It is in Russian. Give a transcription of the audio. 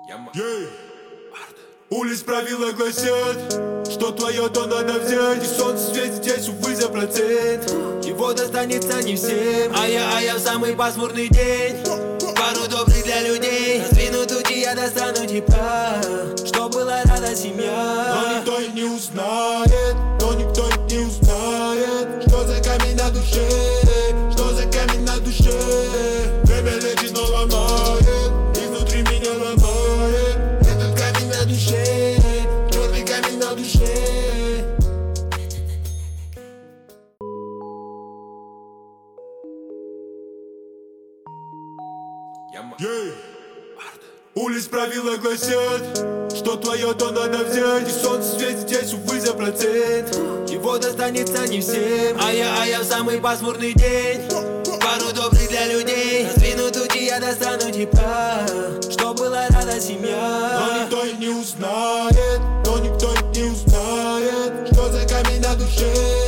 Улиц правила гласят, что твое то надо взять. И солнце светит здесь, увы, за процент. Его достанется не всем. А я в самый пасмурный день. Пару добрых для людей. Сдвину тучи, я достану тепла, чтоб была рада семья. Но никто и не узнает, что за камень на душе, что за камень на душе. Время летит, но ломает, изнутри меня ломает. Этот камень на душе, черный камень на душе. Улиц правила гласят, что твое то надо взять. И солнце светит здесь, увы, за процент. Его достанется не всем. А я в самый пасмурный день. Пару добрых для людей. Сдвину тучи, я достану тепла, чтоб была рада семья. Но никто и не узнает, что за камень на душе.